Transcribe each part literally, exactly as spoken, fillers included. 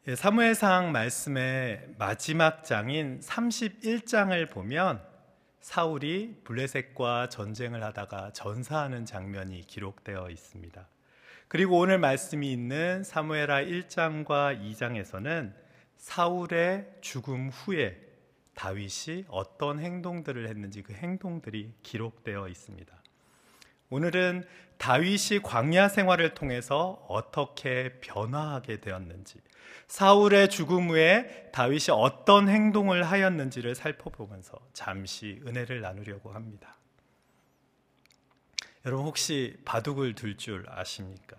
사무엘상 말씀의 마지막 장인 삼십일 장을 보면 사울이 블레셋과 전쟁을 하다가 전사하는 장면이 기록되어 있습니다. 그리고 오늘 말씀이 있는 사무엘하 일 장과 이 장에서는 사울의 죽음 후에 다윗이 어떤 행동들을 했는지 그 행동들이 기록되어 있습니다. 오늘은 다윗이 광야 생활을 통해서 어떻게 변화하게 되었는지, 사울의 죽음 후에 다윗이 어떤 행동을 하였는지를 살펴보면서 잠시 은혜를 나누려고 합니다. 여러분, 혹시 바둑을 둘 줄 아십니까?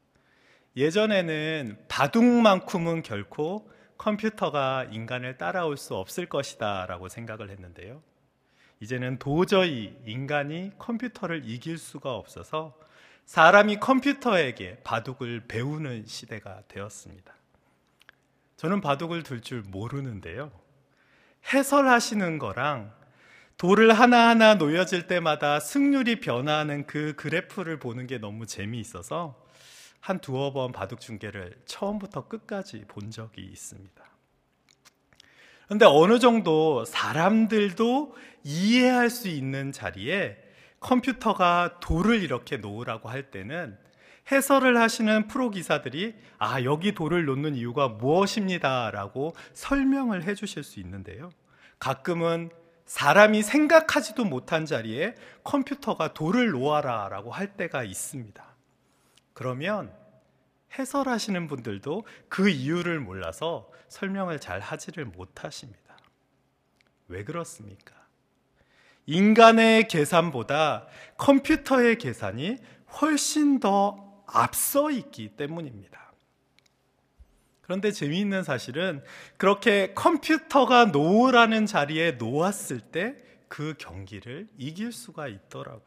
예전에는 바둑만큼은 결코 컴퓨터가 인간을 따라올 수 없을 것이다 라고 생각을 했는데요, 이제는 도저히 인간이 컴퓨터를 이길 수가 없어서 사람이 컴퓨터에게 바둑을 배우는 시대가 되었습니다. 저는 바둑을 둘 줄 모르는데요, 해설하시는 거랑 돌을 하나하나 놓여질 때마다 승률이 변화하는 그 그래프를 보는 게 너무 재미있어서 한 두어 번 바둑 중계를 처음부터 끝까지 본 적이 있습니다. 그런데 어느 정도 사람들도 이해할 수 있는 자리에 컴퓨터가 돌을 이렇게 놓으라고 할 때는 해설을 하시는 프로 기사들이 아, 여기 돌을 놓는 이유가 무엇입니다 라고 설명을 해 주실 수 있는데요, 가끔은 사람이 생각하지도 못한 자리에 컴퓨터가 돌을 놓아라 라고 할 때가 있습니다. 그러면 해설하시는 분들도 그 이유를 몰라서 설명을 잘 하지를 못하십니다. 왜 그렇습니까? 인간의 계산보다 컴퓨터의 계산이 훨씬 더 앞서 있기 때문입니다. 그런데 재미있는 사실은 그렇게 컴퓨터가 놓으라는 자리에 놓았을 때 그 경기를 이길 수가 있더라고요.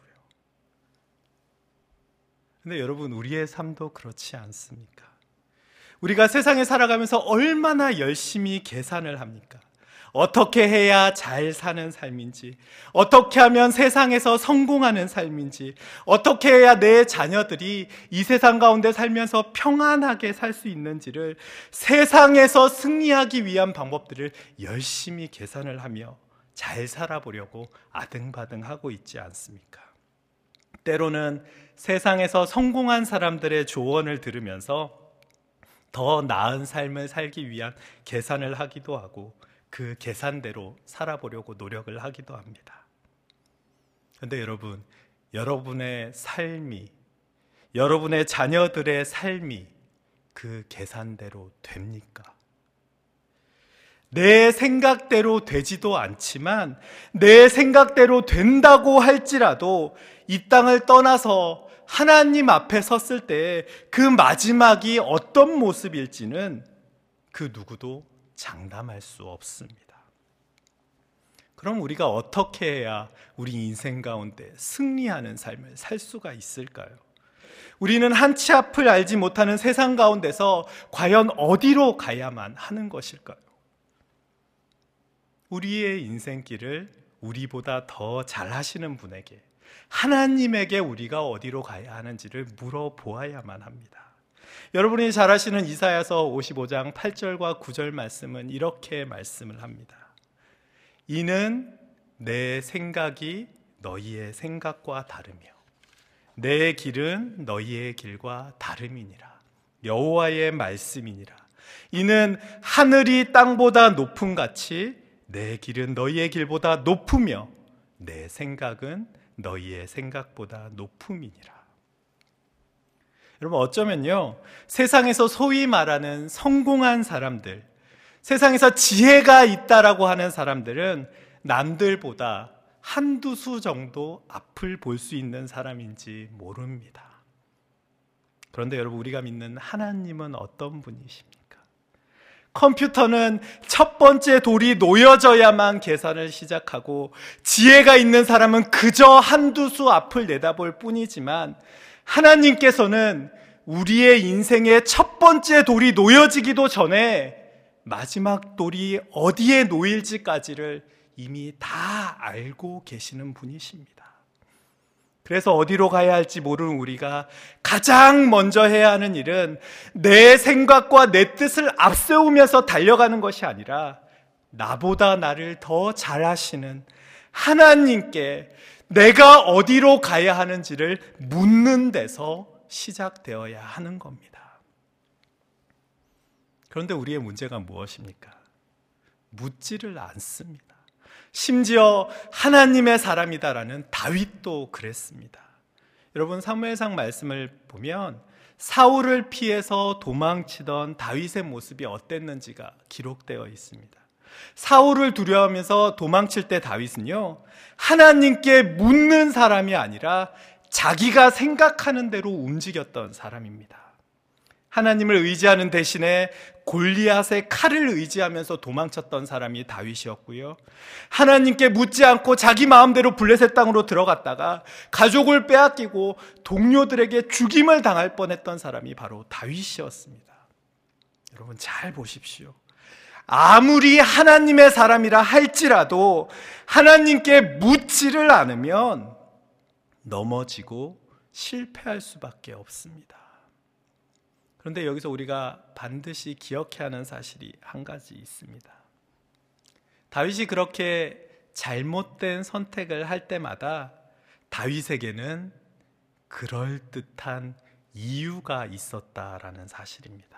근데 여러분, 우리의 삶도 그렇지 않습니까? 우리가 세상에 살아가면서 얼마나 열심히 계산을 합니까? 어떻게 해야 잘 사는 삶인지, 어떻게 하면 세상에서 성공하는 삶인지, 어떻게 해야 내 자녀들이 이 세상 가운데 살면서 평안하게 살 수 있는지를, 세상에서 승리하기 위한 방법들을 열심히 계산을 하며 잘 살아보려고 아등바등하고 있지 않습니까? 때로는 세상에서 성공한 사람들의 조언을 들으면서 더 나은 삶을 살기 위한 계산을 하기도 하고 그 계산대로 살아보려고 노력을 하기도 합니다. 그런데 여러분, 여러분의 삶이, 여러분의 자녀들의 삶이 그 계산대로 됩니까? 내 생각대로 되지도 않지만 내 생각대로 된다고 할지라도 이 땅을 떠나서 하나님 앞에 섰을 때 그 마지막이 어떤 모습일지는 그 누구도 장담할 수 없습니다. 그럼 우리가 어떻게 해야 우리 인생 가운데 승리하는 삶을 살 수가 있을까요? 우리는 한치 앞을 알지 못하는 세상 가운데서 과연 어디로 가야만 하는 것일까요? 우리의 인생길을 우리보다 더 잘하시는 분에게, 하나님에게 우리가 어디로 가야 하는지를 물어보아야만 합니다. 여러분이 잘 아시는 이사야서 오십오 장 팔 절과 구 절 말씀은 이렇게 말씀을 합니다. 이는 내 생각이 너희의 생각과 다르며 내 길은 너희의 길과 다름이니라. 여호와의 말씀이니라. 이는 하늘이 땅보다 높음 같이 내 길은 너희의 길보다 높으며 내 생각은 너희의 생각보다 높음이니라. 여러분, 어쩌면요, 세상에서 소위 말하는 성공한 사람들, 세상에서 지혜가 있다라고 하는 사람들은 남들보다 한두 수 정도 앞을 볼 수 있는 사람인지 모릅니다. 그런데 여러분, 우리가 믿는 하나님은 어떤 분이십니까? 컴퓨터는 첫 번째 돌이 놓여져야만 계산을 시작하고 지혜가 있는 사람은 그저 한두 수 앞을 내다볼 뿐이지만 하나님께서는 우리의 인생의 첫 번째 돌이 놓여지기도 전에 마지막 돌이 어디에 놓일지까지를 이미 다 알고 계시는 분이십니다. 그래서 어디로 가야 할지 모르는 우리가 가장 먼저 해야 하는 일은 내 생각과 내 뜻을 앞세우면서 달려가는 것이 아니라 나보다 나를 더 잘 아시는 하나님께 내가 어디로 가야 하는지를 묻는 데서 시작되어야 하는 겁니다. 그런데 우리의 문제가 무엇입니까? 묻지를 않습니다. 심지어 하나님의 사람이다라는 다윗도 그랬습니다. 여러분, 사무엘상 말씀을 보면 사울을 피해서 도망치던 다윗의 모습이 어땠는지가 기록되어 있습니다. 사울을 두려워하면서 도망칠 때 다윗은요, 하나님께 묻는 사람이 아니라 자기가 생각하는 대로 움직였던 사람입니다. 하나님을 의지하는 대신에 골리앗의 칼을 의지하면서 도망쳤던 사람이 다윗이었고요. 하나님께 묻지 않고 자기 마음대로 블레셋 땅으로 들어갔다가 가족을 빼앗기고 동료들에게 죽임을 당할 뻔했던 사람이 바로 다윗이었습니다. 여러분, 잘 보십시오. 아무리 하나님의 사람이라 할지라도 하나님께 묻지를 않으면 넘어지고 실패할 수밖에 없습니다. 그런데 여기서 우리가 반드시 기억해야 하는 사실이 한 가지 있습니다. 다윗이 그렇게 잘못된 선택을 할 때마다 다윗에게는 그럴듯한 이유가 있었다라는 사실입니다.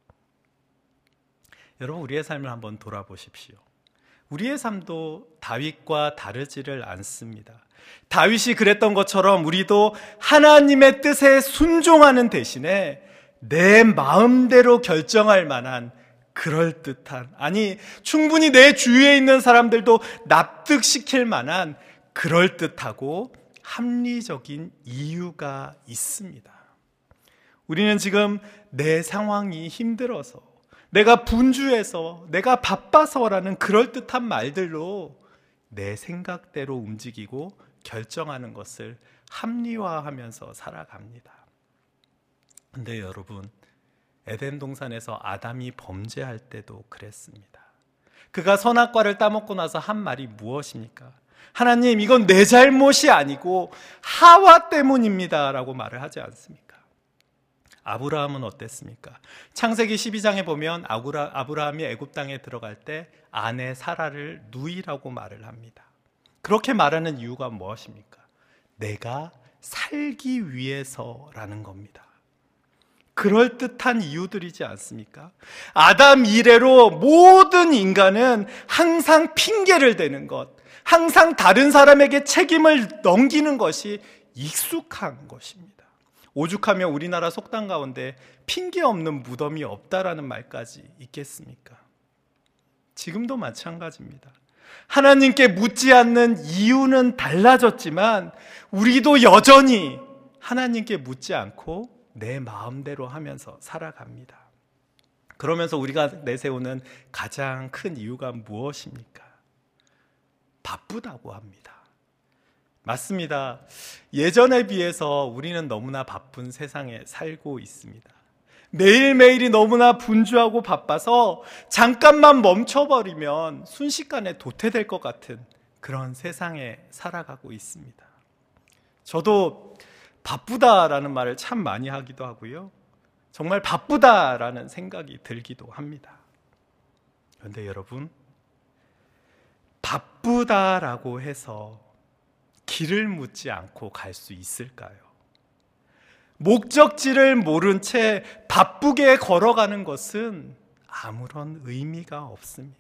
여러분, 우리의 삶을 한번 돌아보십시오. 우리의 삶도 다윗과 다르지를 않습니다. 다윗이 그랬던 것처럼 우리도 하나님의 뜻에 순종하는 대신에 내 마음대로 결정할 만한 그럴듯한, 아니 충분히 내 주위에 있는 사람들도 납득시킬 만한 그럴듯하고 합리적인 이유가 있습니다. 우리는 지금 내 상황이 힘들어서, 내가 분주해서, 내가 바빠서라는 그럴듯한 말들로 내 생각대로 움직이고 결정하는 것을 합리화하면서 살아갑니다. 근데 여러분, 에덴 동산에서 아담이 범죄할 때도 그랬습니다. 그가 선악과를 따먹고 나서 한 말이 무엇입니까? 하나님, 이건 내 잘못이 아니고 하와 때문입니다 라고 말을 하지 않습니까? 아브라함은 어땠습니까? 창세기 십이 장에 보면 아브라, 아브라함이 애굽 땅에 들어갈 때 아내 사라를 누이라고 말을 합니다. 그렇게 말하는 이유가 무엇입니까? 내가 살기 위해서라는 겁니다. 그럴듯한 이유들이지 않습니까? 아담 이래로 모든 인간은 항상 핑계를 대는 것, 항상 다른 사람에게 책임을 넘기는 것이 익숙한 것입니다. 오죽하면 우리나라 속담 가운데 핑계 없는 무덤이 없다라는 말까지 있겠습니까? 지금도 마찬가지입니다. 하나님께 묻지 않는 이유는 달라졌지만 우리도 여전히 하나님께 묻지 않고 내 마음대로 하면서 살아갑니다. 그러면서 우리가 내세우는 가장 큰 이유가 무엇입니까? 바쁘다고 합니다. 맞습니다. 예전에 비해서 우리는 너무나 바쁜 세상에 살고 있습니다. 매일매일이 너무나 분주하고 바빠서 잠깐만 멈춰버리면 순식간에 도태될 것 같은 그런 세상에 살아가고 있습니다. 저도 바쁘다라는 말을 참 많이 하기도 하고요. 정말 바쁘다라는 생각이 들기도 합니다. 그런데 여러분, 바쁘다라고 해서 길을 묻지 않고 갈 수 있을까요? 목적지를 모른 채 바쁘게 걸어가는 것은 아무런 의미가 없습니다.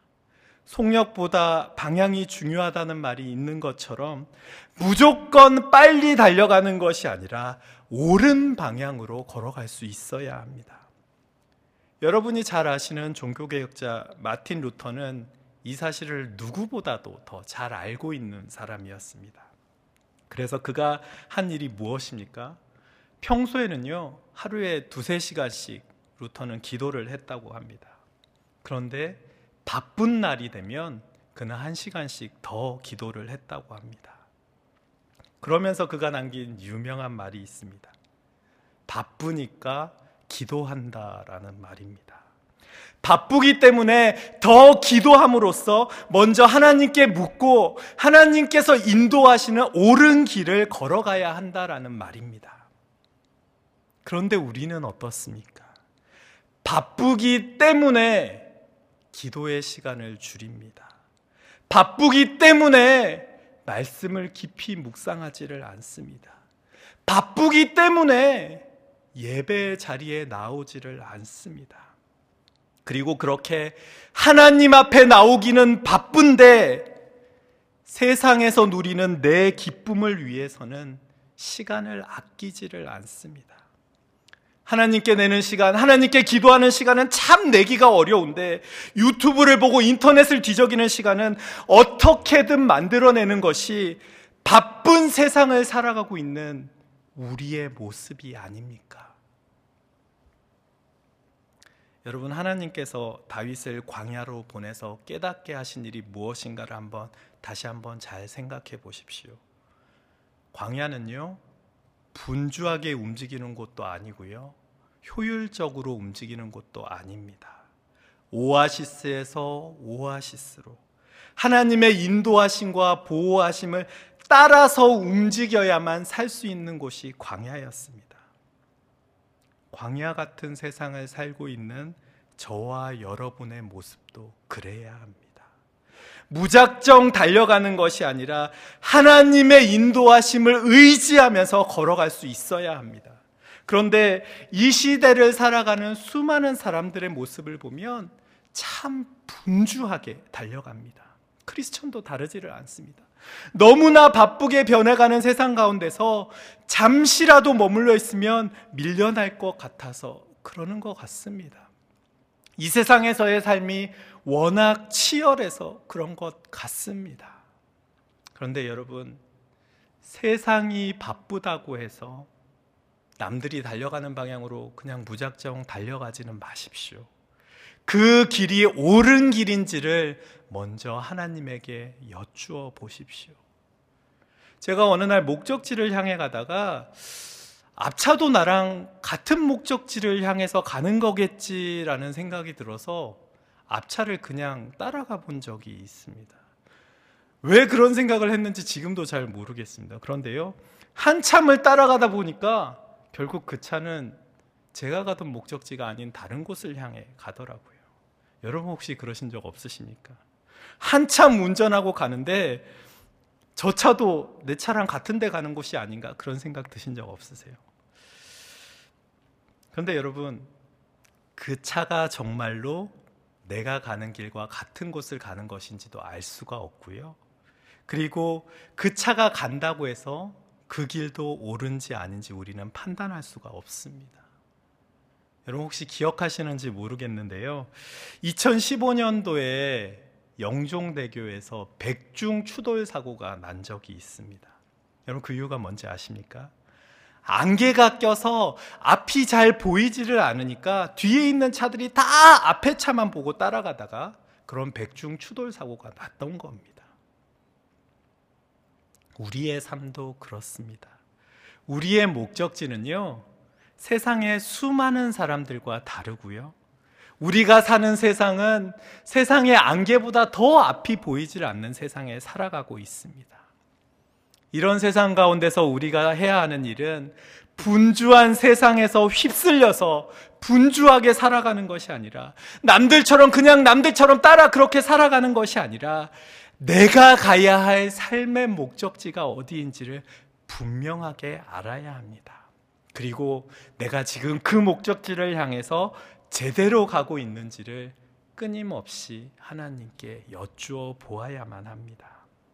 속력보다 방향이 중요하다는 말이 있는 것처럼 무조건 빨리 달려가는 것이 아니라 옳은 방향으로 걸어갈 수 있어야 합니다. 여러분이 잘 아시는 종교개혁자 마틴 루터는 이 사실을 누구보다도 더 잘 알고 있는 사람이었습니다. 그래서 그가 한 일이 무엇입니까? 평소에는요, 하루에 두세 시간씩 루터는 기도를 했다고 합니다. 그런데 바쁜 날이 되면 그는 한 시간씩 더 기도를 했다고 합니다. 그러면서 그가 남긴 유명한 말이 있습니다. 바쁘니까 기도한다라는 말입니다. 바쁘기 때문에 더 기도함으로써 먼저 하나님께 묻고 하나님께서 인도하시는 옳은 길을 걸어가야 한다라는 말입니다. 그런데 우리는 어떻습니까? 바쁘기 때문에 기도의 시간을 줄입니다. 바쁘기 때문에 말씀을 깊이 묵상하지를 않습니다. 바쁘기 때문에 예배 자리에 나오지를 않습니다. 그리고 그렇게 하나님 앞에 나오기는 바쁜데 세상에서 누리는 내 기쁨을 위해서는 시간을 아끼지를 않습니다. 하나님께 내는 시간, 하나님께 기도하는 시간은 참 내기가 어려운데 유튜브를 보고 인터넷을 뒤적이는 시간은 어떻게든 만들어내는 것이 바쁜 세상을 살아가고 있는 우리의 모습이 아닙니까? 여러분, 하나님께서 다윗을 광야로 보내서 깨닫게 하신 일이 무엇인가를 한번 다시 한번 잘 생각해 보십시오. 광야는요, 분주하게 움직이는 곳도 아니고요, 효율적으로 움직이는 곳도 아닙니다. 오아시스에서 오아시스로 하나님의 인도하심과 보호하심을 따라서 움직여야만 살 수 있는 곳이 광야였습니다. 광야 같은 세상을 살고 있는 저와 여러분의 모습도 그래야 합니다. 무작정 달려가는 것이 아니라 하나님의 인도하심을 의지하면서 걸어갈 수 있어야 합니다. 그런데 이 시대를 살아가는 수많은 사람들의 모습을 보면 참 분주하게 달려갑니다. 크리스천도 다르지를 않습니다. 너무나 바쁘게 변해가는 세상 가운데서 잠시라도 머물러 있으면 밀려날 것 같아서 그러는 것 같습니다. 이 세상에서의 삶이 워낙 치열해서 그런 것 같습니다. 그런데 여러분, 세상이 바쁘다고 해서 남들이 달려가는 방향으로 그냥 무작정 달려가지는 마십시오. 그 길이 옳은 길인지를 먼저 하나님에게 여쭈어 보십시오. 제가 어느 날 목적지를 향해 가다가 앞차도 나랑 같은 목적지를 향해서 가는 거겠지라는 생각이 들어서 앞차를 그냥 따라가 본 적이 있습니다. 왜 그런 생각을 했는지 지금도 잘 모르겠습니다. 그런데요, 한참을 따라가다 보니까 결국 그 차는 제가 가던 목적지가 아닌 다른 곳을 향해 가더라고요. 여러분 혹시 그러신 적 없으십니까? 한참 운전하고 가는데 저 차도 내 차랑 같은 데 가는 곳이 아닌가 그런 생각 드신 적 없으세요? 그런데 여러분, 그 차가 정말로 내가 가는 길과 같은 곳을 가는 것인지도 알 수가 없고요. 그리고 그 차가 간다고 해서 그 길도 옳은지 아닌지 우리는 판단할 수가 없습니다. 여러분 혹시 기억하시는지 모르겠는데요, 이천십오 년도에 영종대교에서 백중 추돌 사고가 난 적이 있습니다. 여러분 그 이유가 뭔지 아십니까? 안개가 껴서 앞이 잘 보이지를 않으니까 뒤에 있는 차들이 다 앞에 차만 보고 따라가다가 그런 백중 추돌 사고가 났던 겁니다. 우리의 삶도 그렇습니다. 우리의 목적지는요, 세상의 수많은 사람들과 다르고요, 우리가 사는 세상은 세상의 안개보다 더 앞이 보이질 않는 세상에 살아가고 있습니다. 이런 세상 가운데서 우리가 해야 하는 일은 분주한 세상에서 휩쓸려서 분주하게 살아가는 것이 아니라, 남들처럼 그냥 남들처럼 따라 그렇게 살아가는 것이 아니라 내가 가야 할 삶의 목적지가 어디인지를 분명하게 알아야 합니다. 그리고 내가 지금 그 목적지를 향해서 제대로 가고 있는지를 끊임없이 하나님께 여쭈어 보아야만 합니다.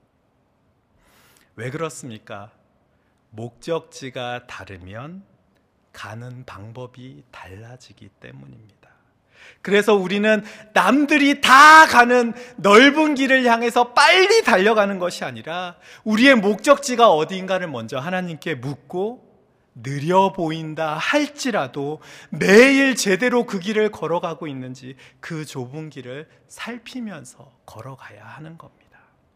왜 그렇습니까? 목적지가 다르면 가는 방법이 달라지기 때문입니다. 그래서 우리는 남들이 다 가는 넓은 길을 향해서 빨리 달려가는 것이 아니라 우리의 목적지가 어디인가를 먼저 하나님께 묻고, 느려 보인다 할지라도 매일 제대로 그 길을 걸어가고 있는지 그 좁은 길을 살피면서 걸어가야 하는 겁니다.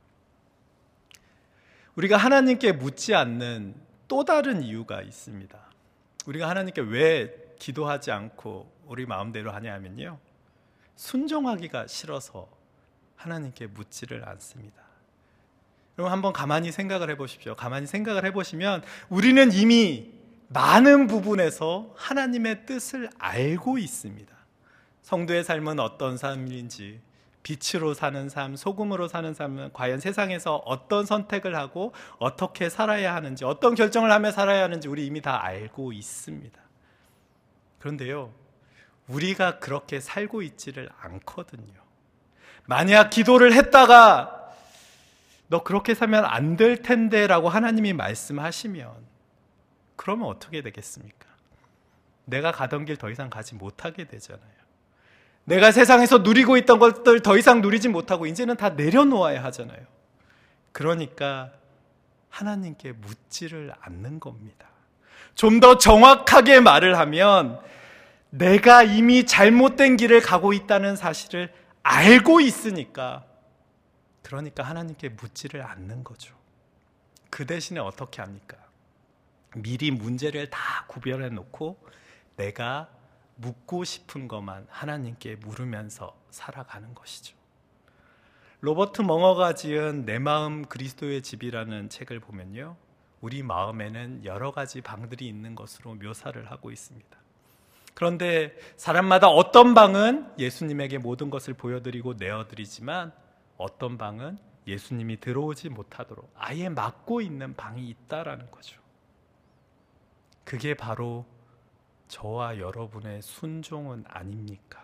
우리가 하나님께 묻지 않는 또 다른 이유가 있습니다. 우리가 하나님께 왜 기도하지 않고 우리 마음대로 하냐면요, 순종하기가 싫어서 하나님께 묻지를 않습니다. 여러분 한번 가만히 생각을 해보십시오. 가만히 생각을 해보시면 우리는 이미 많은 부분에서 하나님의 뜻을 알고 있습니다. 성도의 삶은 어떤 삶인지, 빛으로 사는 삶, 소금으로 사는 삶은 과연 세상에서 어떤 선택을 하고 어떻게 살아야 하는지, 어떤 결정을 하며 살아야 하는지 우리 이미 다 알고 있습니다. 그런데요, 우리가 그렇게 살고 있지를 않거든요. 만약 기도를 했다가 너 그렇게 살면 안 될 텐데 라고 하나님이 말씀하시면 그러면 어떻게 되겠습니까? 내가 가던 길 더 이상 가지 못하게 되잖아요. 내가 세상에서 누리고 있던 것들 더 이상 누리지 못하고 이제는 다 내려놓아야 하잖아요. 그러니까 하나님께 묻지를 않는 겁니다. 좀 더 정확하게 말을 하면 내가 이미 잘못된 길을 가고 있다는 사실을 알고 있으니까, 그러니까 하나님께 묻지를 않는 거죠. 그 대신에 어떻게 합니까? 미리 문제를 다 구별해 놓고 내가 묻고 싶은 것만 하나님께 물으면서 살아가는 것이죠. 로버트 멍어가 지은 내 마음 그리스도의 집이라는 책을 보면요, 우리 마음에는 여러 가지 방들이 있는 것으로 묘사를 하고 있습니다. 그런데 사람마다 어떤 방은 예수님에게 모든 것을 보여드리고 내어드리지만 어떤 방은 예수님이 들어오지 못하도록 아예 막고 있는 방이 있다라는 거죠. 그게 바로 저와 여러분의 순종은 아닙니까?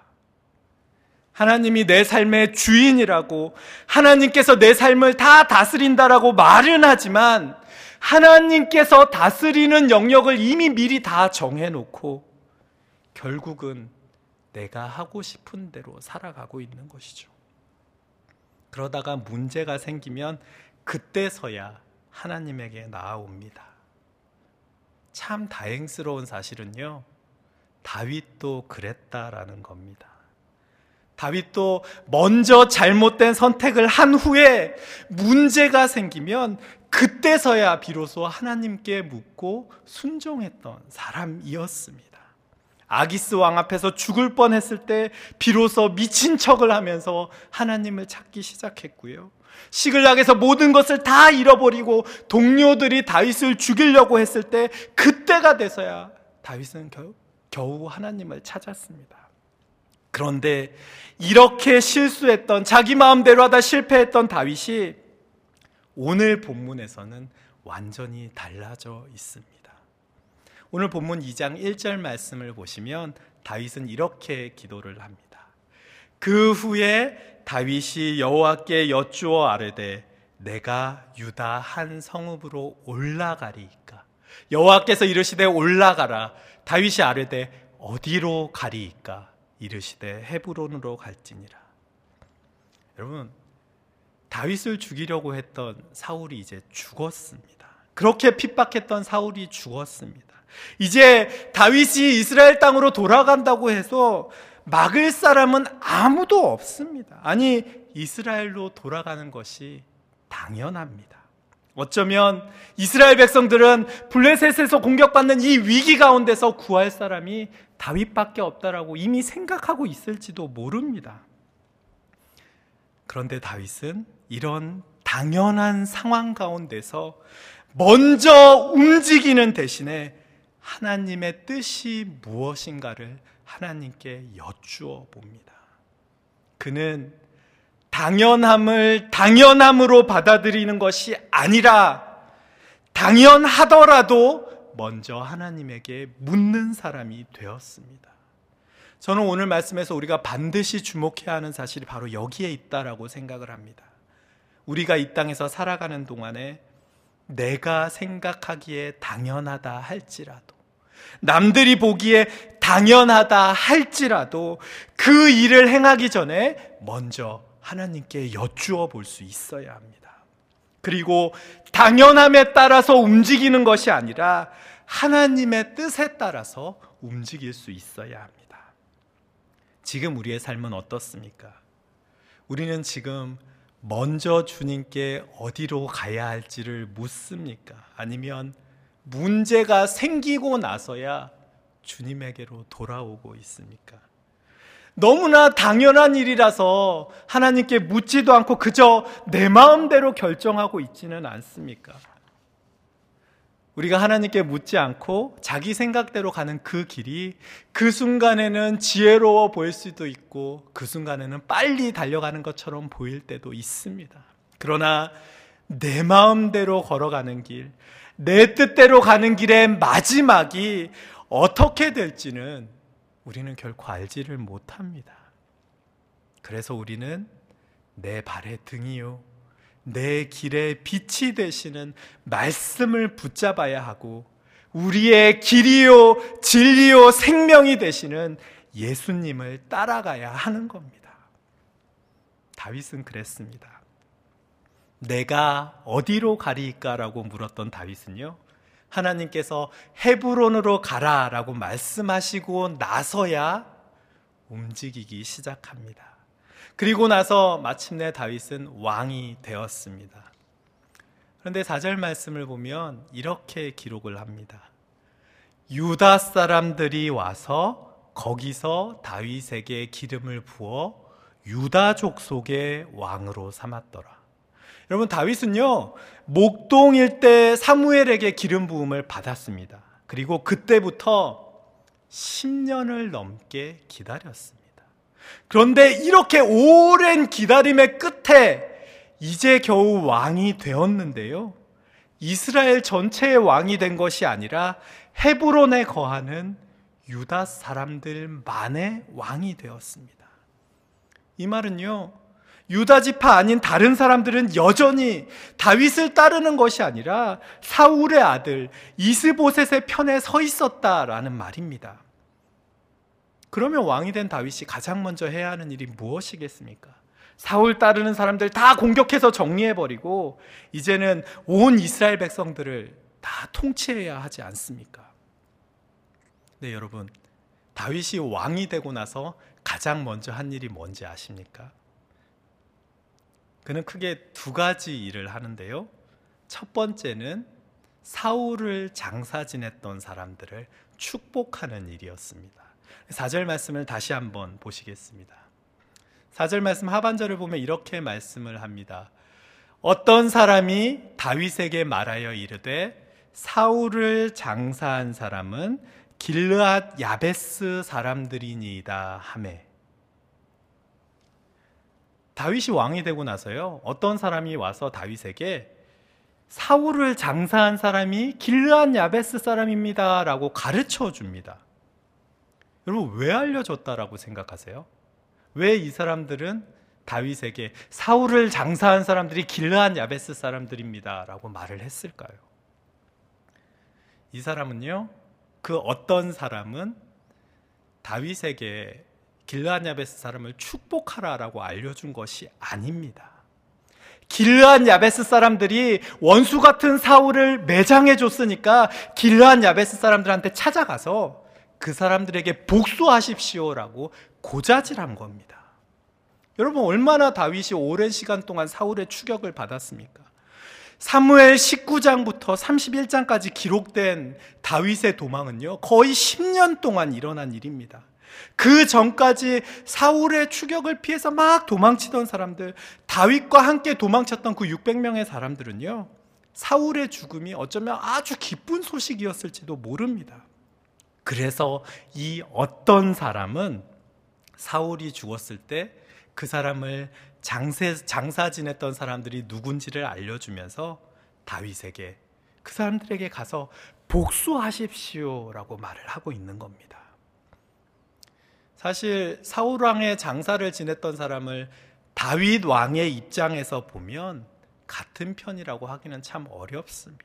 하나님이 내 삶의 주인이라고, 하나님께서 내 삶을 다 다스린다라고 말은 하지만 하나님께서 다스리는 영역을 이미 미리 다 정해놓고 결국은 내가 하고 싶은 대로 살아가고 있는 것이죠. 그러다가 문제가 생기면 그때서야 하나님에게 나아옵니다. 참 다행스러운 사실은요, 다윗도 그랬다라는 겁니다. 다윗도 먼저 잘못된 선택을 한 후에 문제가 생기면 그때서야 비로소 하나님께 묻고 순종했던 사람이었습니다. 아기스 왕 앞에서 죽을 뻔했을 때 비로소 미친 척을 하면서 하나님을 찾기 시작했고요. 시글락에서 모든 것을 다 잃어버리고 동료들이 다윗을 죽이려고 했을 때 그때가 돼서야 다윗은 겨우, 겨우 하나님을 찾았습니다. 그런데 이렇게 실수했던, 자기 마음대로 하다 실패했던 다윗이 오늘 본문에서는 완전히 달라져 있습니다. 오늘 본문 이 장 일 절 말씀을 보시면 다윗은 이렇게 기도를 합니다. 그 후에 다윗이 여호와께 여쭈어 아뢰되 내가 유다 한 성읍으로 올라가리이까. 여호와께서 이르시되 올라가라. 다윗이 아뢰되 어디로 가리이까. 이르시되 헤브론으로 갈지니라. 여러분, 다윗을 죽이려고 했던 사울이 이제 죽었습니다. 그렇게 핍박했던 사울이 죽었습니다. 이제 다윗이 이스라엘 땅으로 돌아간다고 해서 막을 사람은 아무도 없습니다. 아니, 이스라엘로 돌아가는 것이 당연합니다. 어쩌면 이스라엘 백성들은 블레셋에서 공격받는 이 위기 가운데서 구할 사람이 다윗밖에 없다라고 이미 생각하고 있을지도 모릅니다. 그런데 다윗은 이런 당연한 상황 가운데서 먼저 움직이는 대신에 하나님의 뜻이 무엇인가를 하나님께 여쭈어 봅니다. 그는 당연함을 당연함으로 받아들이는 것이 아니라 당연하더라도 먼저 하나님에게 묻는 사람이 되었습니다. 저는 오늘 말씀에서 우리가 반드시 주목해야 하는 사실이 바로 여기에 있다라고 생각을 합니다. 우리가 이 땅에서 살아가는 동안에 내가 생각하기에 당연하다 할지라도, 남들이 보기에 당연하다 할지라도 그 일을 행하기 전에 먼저 하나님께 여쭈어 볼 수 있어야 합니다. 그리고 당연함에 따라서 움직이는 것이 아니라 하나님의 뜻에 따라서 움직일 수 있어야 합니다. 지금 우리의 삶은 어떻습니까? 우리는 지금 먼저 주님께 어디로 가야 할지를 묻습니까? 아니면 문제가 생기고 나서야 주님에게로 돌아오고 있습니까? 너무나 당연한 일이라서 하나님께 묻지도 않고 그저 내 마음대로 결정하고 있지는 않습니까? 우리가 하나님께 묻지 않고 자기 생각대로 가는 그 길이 그 순간에는 지혜로워 보일 수도 있고 그 순간에는 빨리 달려가는 것처럼 보일 때도 있습니다. 그러나 내 마음대로 걸어가는 길, 내 뜻대로 가는 길의 마지막이 어떻게 될지는 우리는 결코 알지를 못합니다. 그래서 우리는 내 발의 등이요, 내 길의 빛이 되시는 말씀을 붙잡아야 하고 우리의 길이요 진리요 생명이 되시는 예수님을 따라가야 하는 겁니다. 다윗은 그랬습니다. 내가 어디로 가리이까라고 물었던 다윗은요, 하나님께서 헤브론으로 가라라고 말씀하시고 나서야 움직이기 시작합니다. 그리고 나서 마침내 다윗은 왕이 되었습니다. 그런데 사 절 말씀을 보면 이렇게 기록을 합니다. 유다 사람들이 와서 거기서 다윗에게 기름을 부어 유다 족속의 왕으로 삼았더라. 여러분, 다윗은요 목동 일대 사무엘에게 기름 부음을 받았습니다. 그리고 그때부터 십 년을 넘게 기다렸습니다. 그런데 이렇게 오랜 기다림의 끝에 이제 겨우 왕이 되었는데요, 이스라엘 전체의 왕이 된 것이 아니라 헤브론에 거하는 유다 사람들만의 왕이 되었습니다. 이 말은요, 유다 지파 아닌 다른 사람들은 여전히 다윗을 따르는 것이 아니라 사울의 아들 이스보셋의 편에 서 있었다라는 말입니다. 그러면 왕이 된 다윗이 가장 먼저 해야 하는 일이 무엇이겠습니까? 사울 따르는 사람들 다 공격해서 정리해버리고 이제는 온 이스라엘 백성들을 다 통치해야 하지 않습니까? 네, 여러분, 다윗이 왕이 되고 나서 가장 먼저 한 일이 뭔지 아십니까? 그는 크게 두 가지 일을 하는데요, 첫 번째는 사울을 장사 지냈던 사람들을 축복하는 일이었습니다. 사 절 말씀을 다시 한번 보시겠습니다. 사 절 말씀 하반절을 보면 이렇게 말씀을 합니다. 어떤 사람이 다윗에게 말하여 이르되 사울을 장사한 사람은 길르앗 야베스 사람들이니이다 하매. 다윗이 왕이 되고 나서요, 어떤 사람이 와서 다윗에게 사울을 장사한 사람이 길르앗 야베스 사람입니다 라고 가르쳐 줍니다. 여러분, 왜 알려줬다라고 생각하세요? 왜 이 사람들은 다윗에게 사울을 장사한 사람들이 길르앗 야베스 사람들입니다 라고 말을 했을까요? 이 사람은요, 그 어떤 사람은 다윗에게 길르앗 야베스 사람을 축복하라라고 알려준 것이 아닙니다. 길르앗 야베스 사람들이 원수 같은 사울을 매장해 줬으니까 길르앗 야베스 사람들한테 찾아가서 그 사람들에게 복수하십시오라고 고자질한 겁니다. 여러분, 얼마나 다윗이 오랜 시간 동안 사울의 추격을 받았습니까? 사무엘 십구 장부터 삼십일 장까지 기록된 다윗의 도망은요, 거의 십 년 동안 일어난 일입니다. 그 전까지 사울의 추격을 피해서 막 도망치던 사람들, 다윗과 함께 도망쳤던 그 육백 명의 사람들은요, 사울의 죽음이 어쩌면 아주 기쁜 소식이었을지도 모릅니다. 그래서 이 어떤 사람은 사울이 죽었을 때 그 사람을 장세, 장사 지냈던 사람들이 누군지를 알려주면서 다윗에게, 그 사람들에게 가서 복수하십시오라고 말을 하고 있는 겁니다. 사실 사울 왕의 장사를 지냈던 사람을 다윗 왕의 입장에서 보면 같은 편이라고 하기는 참 어렵습니다.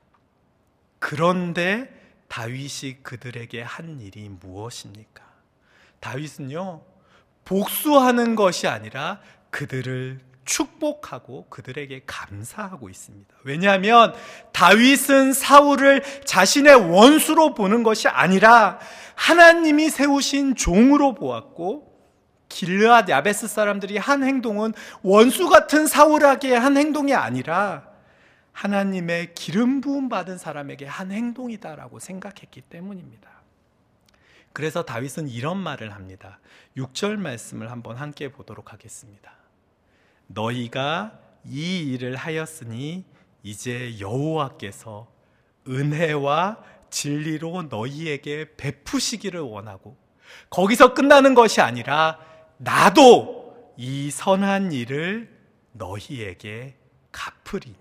그런데 다윗이 그들에게 한 일이 무엇입니까? 다윗은요, 복수하는 것이 아니라 그들을 축복하고 그들에게 감사하고 있습니다. 왜냐하면 다윗은 사울을 자신의 원수로 보는 것이 아니라 하나님이 세우신 종으로 보았고, 길르앗 야베스 사람들이 한 행동은 원수 같은 사울에게 한 행동이 아니라 하나님의 기름 부음 받은 사람에게 한 행동이다라고 생각했기 때문입니다. 그래서 다윗은 이런 말을 합니다. 육 절 말씀을 한번 함께 보도록 하겠습니다. 너희가 이 일을 하였으니 이제 여호와께서 은혜와 진리로 너희에게 베푸시기를 원하고, 거기서 끝나는 것이 아니라 나도 이 선한 일을 너희에게 갚으리니.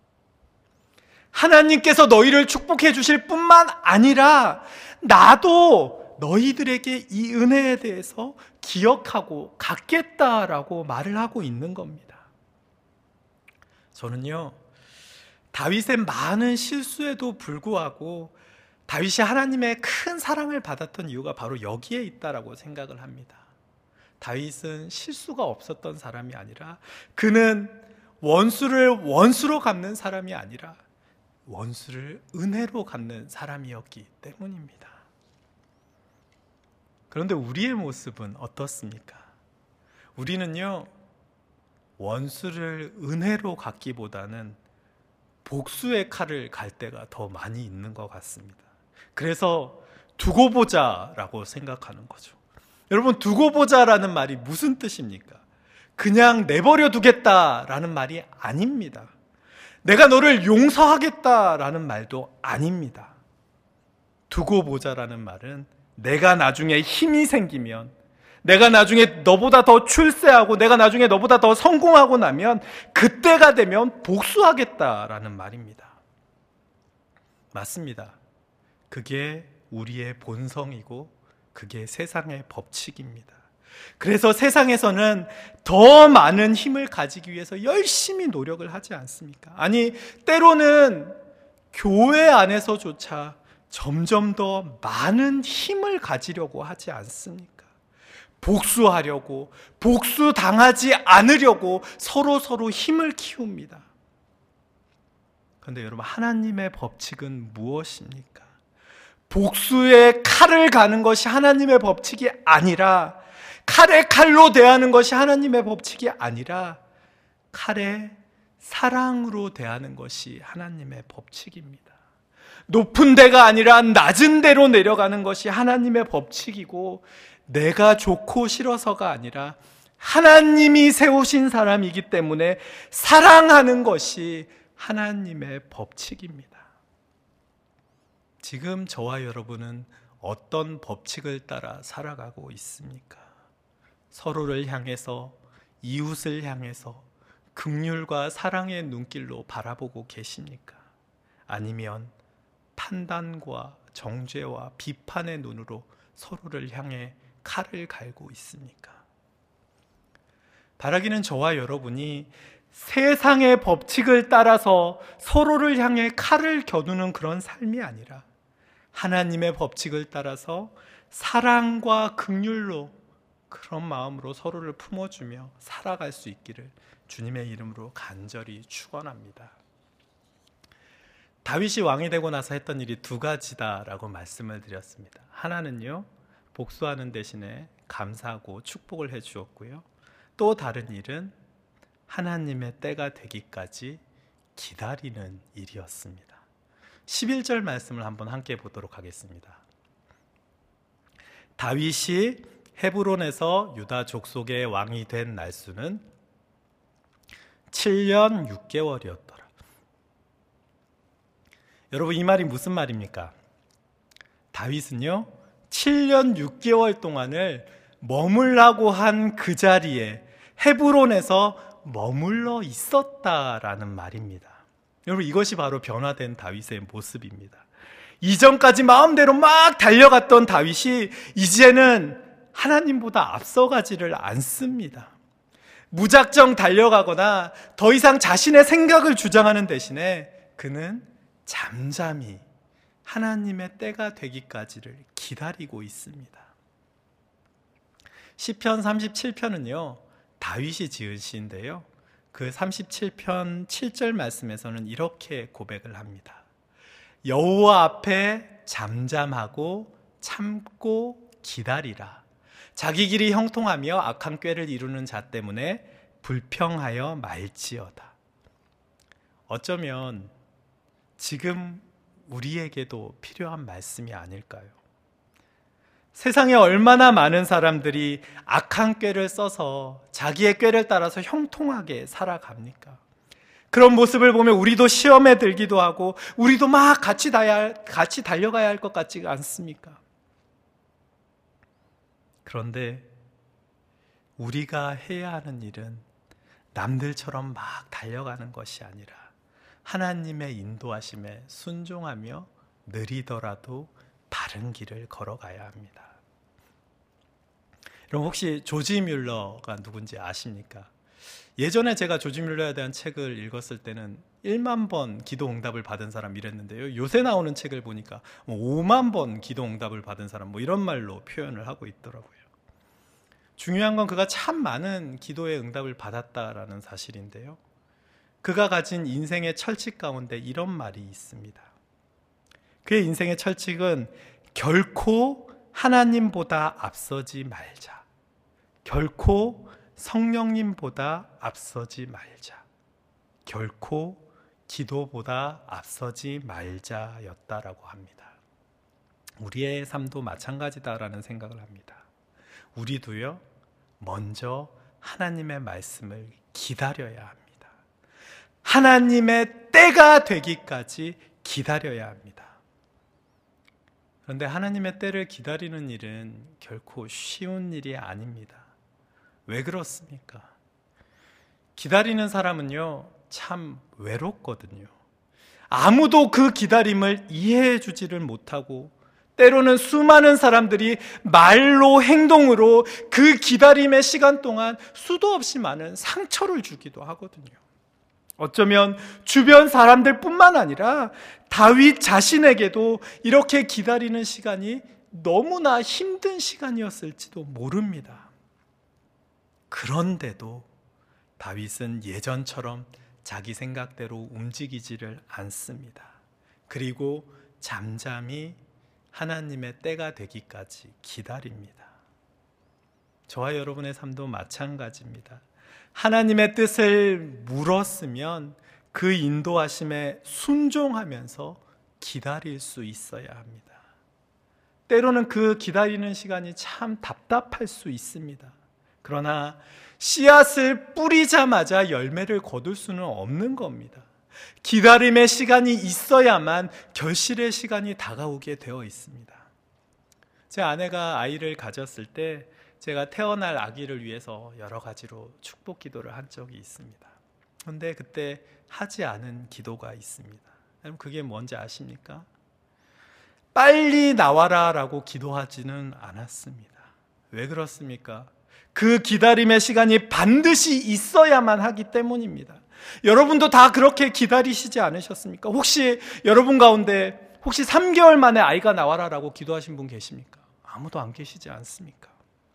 하나님께서 너희를 축복해 주실 뿐만 아니라 나도 너희들에게 이 은혜에 대해서 기억하고 갚겠다라고 말을 하고 있는 겁니다. 저는요, 다윗의 많은 실수에도 불구하고 다윗이 하나님의 큰 사랑을 받았던 이유가 바로 여기에 있다라고 생각을 합니다. 다윗은 실수가 없었던 사람이 아니라, 그는 원수를 원수로 갚는 사람이 아니라 원수를 은혜로 갚는 사람이었기 때문입니다. 그런데 우리의 모습은 어떻습니까? 우리는요, 원수를 은혜로 갚기보다는 복수의 칼을 갈 때가 더 많이 있는 것 같습니다. 그래서 두고 보자라고 생각하는 거죠. 여러분, 두고 보자라는 말이 무슨 뜻입니까? 그냥 내버려 두겠다라는 말이 아닙니다. 내가 너를 용서하겠다라는 말도 아닙니다. 두고 보자라는 말은 내가 나중에 힘이 생기면, 내가 나중에 너보다 더 출세하고 내가 나중에 너보다 더 성공하고 나면 그때가 되면 복수하겠다라는 말입니다. 맞습니다. 그게 우리의 본성이고 그게 세상의 법칙입니다. 그래서 세상에서는 더 많은 힘을 가지기 위해서 열심히 노력을 하지 않습니까? 아니, 때로는 교회 안에서조차 점점 더 많은 힘을 가지려고 하지 않습니까? 복수하려고, 복수당하지 않으려고 서로 서로 힘을 키웁니다. 그런데 여러분, 하나님의 법칙은 무엇입니까? 복수의 칼을 가는 것이 하나님의 법칙이 아니라, 칼에 칼로 대하는 것이 하나님의 법칙이 아니라 칼에 사랑으로 대하는 것이 하나님의 법칙입니다. 높은 데가 아니라 낮은 데로 내려가는 것이 하나님의 법칙이고, 내가 좋고 싫어서가 아니라 하나님이 세우신 사람이기 때문에 사랑하는 것이 하나님의 법칙입니다. 지금 저와 여러분은 어떤 법칙을 따라 살아가고 있습니까? 서로를 향해서, 이웃을 향해서 긍휼과 사랑의 눈길로 바라보고 계십니까? 아니면 판단과 정죄와 비판의 눈으로 서로를 향해 칼을 갈고 있습니까? 바라기는 저와 여러분이 세상의 법칙을 따라서 서로를 향해 칼을 겨누는 그런 삶이 아니라 하나님의 법칙을 따라서 사랑과 긍휼로, 그런 마음으로 서로를 품어주며 살아갈 수 있기를 주님의 이름으로 간절히 축원합니다. 다윗이 왕이 되고 나서 했던 일이 두 가지다라고 말씀을 드렸습니다. 하나는요, 복수하는 대신에 감사하고 축복을 해 주었고요. 또 다른 일은 하나님의 때가 되기까지 기다리는 일이었습니다. 십일 절 말씀을 한번 함께 보도록 하겠습니다. 다윗이 헤브론에서 유다 족속의 왕이 된 날수는 칠 년 육 개월이었더라. 여러분, 이 말이 무슨 말입니까? 다윗은요, 칠 년 육 개월 동안을 머물라고 한 그 자리에 헤브론에서 머물러 있었다라는 말입니다. 여러분, 이것이 바로 변화된 다윗의 모습입니다. 이전까지 마음대로 막 달려갔던 다윗이 이제는 하나님보다 앞서가지를 않습니다. 무작정 달려가거나 더 이상 자신의 생각을 주장하는 대신에 그는 잠잠히 하나님의 때가 되기까지를 기다리고 있습니다. 시편 삼십칠 편은요, 다윗이 지은 시인데요, 그 삼십칠 편 칠 절 말씀에서는 이렇게 고백을 합니다. 여호와 앞에 잠잠하고 참고 기다리라. 자기 길이 형통하며 악한 꾀를 이루는 자 때문에 불평하여 말지어다. 어쩌면 지금 우리에게도 필요한 말씀이 아닐까요? 세상에 얼마나 많은 사람들이 악한 꾀를 써서 자기의 꾀를 따라서 형통하게 살아갑니까? 그런 모습을 보면 우리도 시험에 들기도 하고 우리도 막 같이, 다야, 같이 달려가야 할 것 같지 않습니까? 그런데 우리가 해야 하는 일은 남들처럼 막 달려가는 것이 아니라 하나님의 인도하심에 순종하며 느리더라도 바른 길을 걸어가야 합니다. 여러분 혹시 조지 뮬러가 누군지 아십니까? 예전에 제가 조지 뮬러에 대한 책을 읽었을 때는 일만 번 기도 응답을 받은 사람 이랬는데요, 요새 나오는 책을 보니까 오만 번 기도 응답을 받은 사람 뭐 이런 말로 표현을 하고 있더라고요. 중요한 건 그가 참 많은 기도의 응답을 받았다라는 사실인데요, 그가 가진 인생의 철칙 가운데 이런 말이 있습니다. 그의 인생의 철칙은 결코 하나님보다 앞서지 말자, 결코 성령님보다 앞서지 말자, 결코 기도보다 앞서지 말자였다라고 합니다. 우리의 삶도 마찬가지다라는 생각을 합니다. 우리도요, 먼저 하나님의 말씀을 기다려야 합니다. 하나님의 때가 되기까지 기다려야 합니다. 그런데 하나님의 때를 기다리는 일은 결코 쉬운 일이 아닙니다. 왜 그렇습니까? 기다리는 사람은요, 참 외롭거든요. 아무도 그 기다림을 이해해 주지를 못하고 때로는 수많은 사람들이 말로 행동으로 그 기다림의 시간 동안 수도 없이 많은 상처를 주기도 하거든요. 어쩌면 주변 사람들 뿐만 아니라 다윗 자신에게도 이렇게 기다리는 시간이 너무나 힘든 시간이었을지도 모릅니다. 그런데도 다윗은 예전처럼 자기 생각대로 움직이지를 않습니다. 그리고 잠잠히 하나님의 때가 되기까지 기다립니다. 저와 여러분의 삶도 마찬가지입니다. 하나님의 뜻을 물었으면 그 인도하심에 순종하면서 기다릴 수 있어야 합니다. 때로는 그 기다리는 시간이 참 답답할 수 있습니다. 그러나 씨앗을 뿌리자마자 열매를 거둘 수는 없는 겁니다. 기다림의 시간이 있어야만 결실의 시간이 다가오게 되어 있습니다. 제 아내가 아이를 가졌을 때 제가 태어날 아기를 위해서 여러 가지로 축복 기도를 한 적이 있습니다. 그런데 그때 하지 않은 기도가 있습니다. 여러분 그게 뭔지 아십니까? 빨리 나와라 라고 기도하지는 않았습니다. 왜 그렇습니까? 그 기다림의 시간이 반드시 있어야만 하기 때문입니다. 여러분도 다 그렇게 기다리시지 않으셨습니까? 혹시 여러분 가운데 혹시 삼 개월 만에 아이가 나와라 라고 기도하신 분 계십니까? 아무도 안 계시지 않습니까?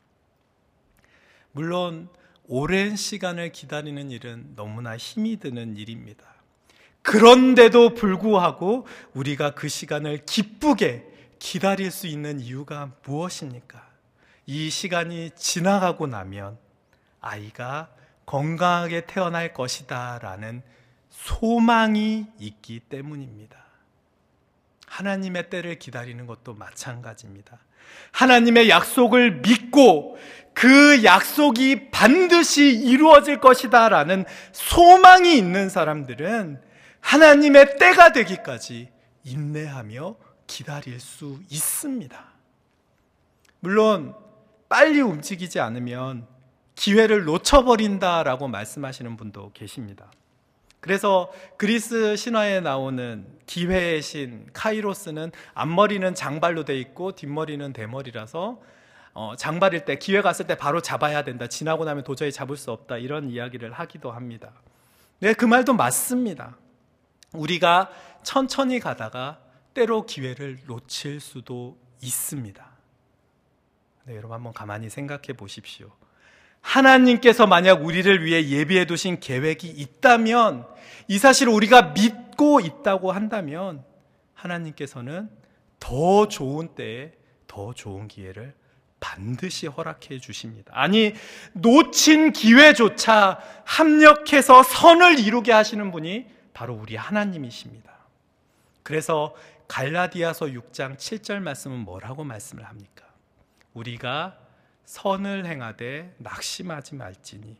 물론 오랜 시간을 기다리는 일은 너무나 힘이 드는 일입니다. 그런데도 불구하고 우리가 그 시간을 기쁘게 기다릴 수 있는 이유가 무엇입니까? 이 시간이 지나가고 나면 아이가 건강하게 태어날 것이다 라는 소망이 있기 때문입니다. 하나님의 때를 기다리는 것도 마찬가지입니다. 하나님의 약속을 믿고 그 약속이 반드시 이루어질 것이다 라는 소망이 있는 사람들은 하나님의 때가 되기까지 인내하며 기다릴 수 있습니다. 물론 빨리 움직이지 않으면 기회를 놓쳐버린다라고 말씀하시는 분도 계십니다. 그래서 그리스 신화에 나오는 기회의 신 카이로스는 앞머리는 장발로 돼 있고 뒷머리는 대머리라서 어, 장발일 때 기회 갔을 때 바로 잡아야 된다, 지나고 나면 도저히 잡을 수 없다, 이런 이야기를 하기도 합니다. 네, 그 말도 맞습니다. 우리가 천천히 가다가 때로 기회를 놓칠 수도 있습니다. 네, 여러분 한번 가만히 생각해 보십시오. 하나님께서 만약 우리를 위해 예비해 두신 계획이 있다면, 이 사실을 우리가 믿고 있다고 한다면 하나님께서는 더 좋은 때에 더 좋은 기회를 반드시 허락해 주십니다. 아니, 놓친 기회조차 합력해서 선을 이루게 하시는 분이 바로 우리 하나님이십니다. 그래서 갈라디아서 육 장 칠 절 말씀은 뭐라고 말씀을 합니까? 우리가 선을 행하되 낙심하지 말지니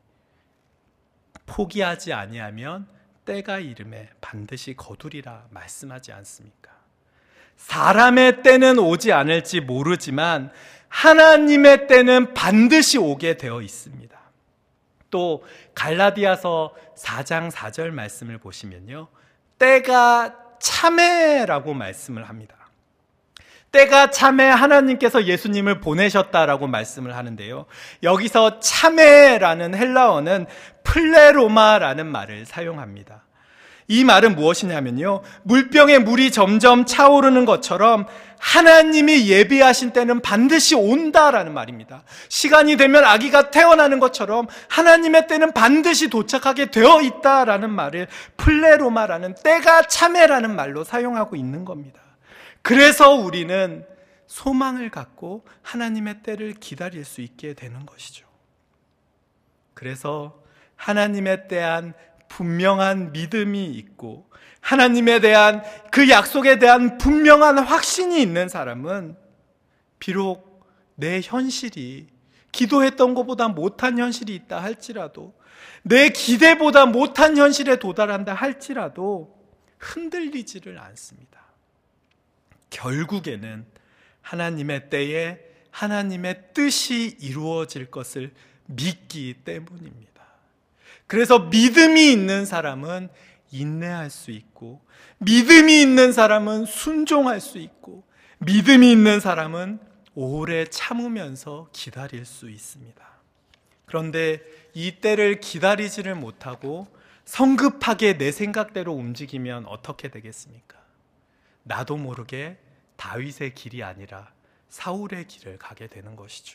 포기하지 아니하면 때가 이름에 반드시 거두리라 말씀하지 않습니까? 사람의 때는 오지 않을지 모르지만 하나님의 때는 반드시 오게 되어 있습니다. 또 갈라디아서 사 장 사 절 말씀을 보시면요, 때가 참에라고 말씀을 합니다. 때가 참에 하나님께서 예수님을 보내셨다라고 말씀을 하는데요, 여기서 참에라는 헬라어는 플레로마라는 말을 사용합니다. 이 말은 무엇이냐면요, 물병에 물이 점점 차오르는 것처럼 하나님이 예비하신 때는 반드시 온다라는 말입니다. 시간이 되면 아기가 태어나는 것처럼 하나님의 때는 반드시 도착하게 되어 있다라는 말을 플레로마라는 때가 참에라는 말로 사용하고 있는 겁니다. 그래서 우리는 소망을 갖고 하나님의 때를 기다릴 수 있게 되는 것이죠. 그래서 하나님에 대한 분명한 믿음이 있고 하나님에 대한 그 약속에 대한 분명한 확신이 있는 사람은 비록 내 현실이 기도했던 것보다 못한 현실이 있다 할지라도, 내 기대보다 못한 현실에 도달한다 할지라도 흔들리지를 않습니다. 결국에는 하나님의 때에 하나님의 뜻이 이루어질 것을 믿기 때문입니다. 그래서 믿음이 있는 사람은 인내할 수 있고, 믿음이 있는 사람은 순종할 수 있고, 믿음이 있는 사람은 오래 참으면서 기다릴 수 있습니다. 그런데 이 때를 기다리지를 못하고 성급하게 내 생각대로 움직이면 어떻게 되겠습니까? 나도 모르게 다윗의 길이 아니라 사울의 길을 가게 되는 것이죠.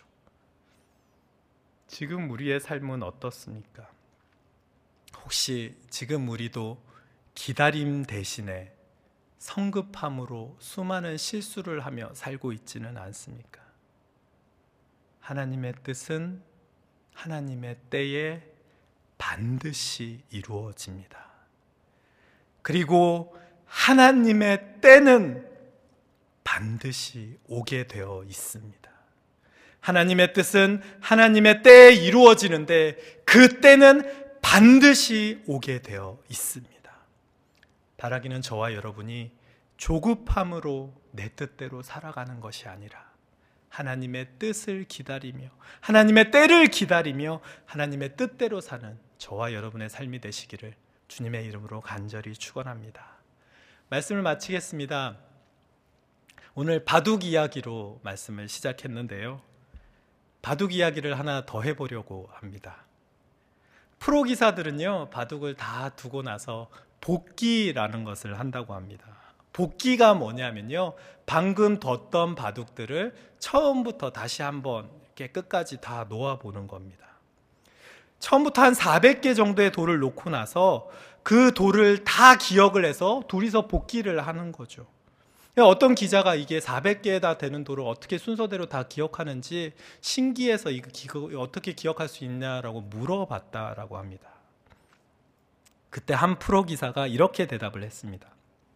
지금 우리의 삶은 어떻습니까? 혹시 지금 우리도 기다림 대신에 성급함으로 수많은 실수를 하며 살고 있지는 않습니까? 하나님의 뜻은 하나님의 때에 반드시 이루어집니다. 그리고 하나님의 때는 반드시 오게 되어 있습니다. 하나님의 뜻은 하나님의 때에 이루어지는데 그 때는 반드시 오게 되어 있습니다. 바라기는 저와 여러분이 조급함으로 내 뜻대로 살아가는 것이 아니라 하나님의 뜻을 기다리며 하나님의 때를 기다리며 하나님의 뜻대로 사는 저와 여러분의 삶이 되시기를 주님의 이름으로 간절히 축원합니다. 말씀을 마치겠습니다. 오늘 바둑 이야기로 말씀을 시작했는데요, 바둑 이야기를 하나 더 해보려고 합니다. 프로 기사들은요, 바둑을 다 두고 나서 복기라는 것을 한다고 합니다. 복기가 뭐냐면요, 방금 뒀던 바둑들을 처음부터 다시 한번 이렇게 끝까지 다 놓아보는 겁니다. 처음부터 한 사백 개 정도의 돌을 놓고 나서 그 돌을 다 기억을 해서 둘이서 복기를 하는 거죠. 어떤 기자가 이게 사백 개나 되는 돌을 어떻게 순서대로 다 기억하는지 신기해서 이거 어떻게 기억할 수 있냐라고 물어봤다라고 합니다. 그때 한 프로 기사가 이렇게 대답을 했습니다.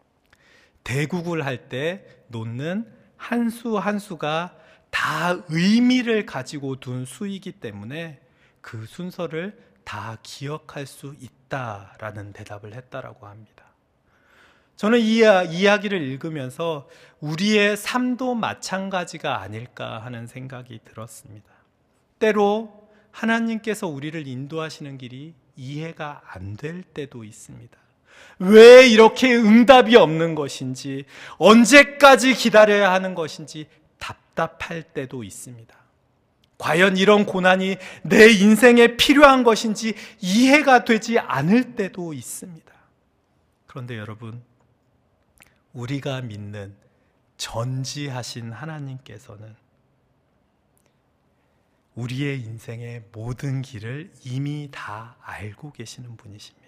대국을 할 때 놓는 한 수 한 수가 다 의미를 가지고 둔 수이기 때문에 그 순서를 다 기억할 수 있다라는 대답을 했다라고 합니다. 저는 이 이야기를 읽으면서 우리의 삶도 마찬가지가 아닐까 하는 생각이 들었습니다. 때로 하나님께서 우리를 인도하시는 길이 이해가 안 될 때도 있습니다. 왜 이렇게 응답이 없는 것인지, 언제까지 기다려야 하는 것인지 답답할 때도 있습니다. 과연 이런 고난이 내 인생에 필요한 것인지 이해가 되지 않을 때도 있습니다. 그런데 여러분, 우리가 믿는 전지하신 하나님께서는 우리의 인생의 모든 길을 이미 다 알고 계시는 분이십니다.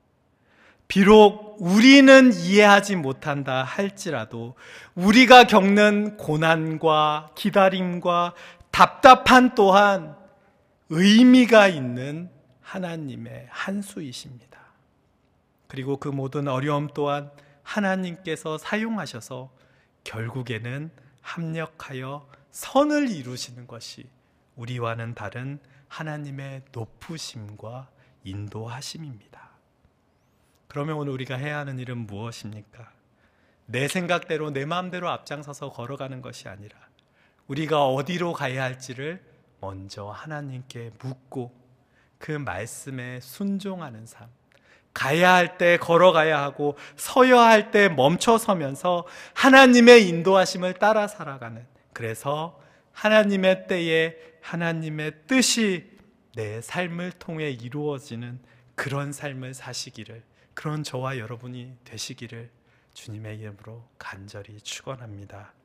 비록 우리는 이해하지 못한다 할지라도 우리가 겪는 고난과 기다림과 답답한 또한 의미가 있는 하나님의 한 수이십니다. 그리고 그 모든 어려움 또한 하나님께서 사용하셔서 결국에는 합력하여 선을 이루시는 것이 우리와는 다른 하나님의 높으심과 인도하심입니다. 그러면 오늘 우리가 해야 하는 일은 무엇입니까? 내 생각대로 내 마음대로 앞장서서 걸어가는 것이 아니라 우리가 어디로 가야 할지를 먼저 하나님께 묻고 그 말씀에 순종하는 삶, 가야 할 때 걸어가야 하고 서야 할 때 멈춰 서면서 하나님의 인도하심을 따라 살아가는, 그래서 하나님의 때에 하나님의 뜻이 내 삶을 통해 이루어지는 그런 삶을 사시기를, 그런 저와 여러분이 되시기를 주님의 이름으로 간절히 축원합니다.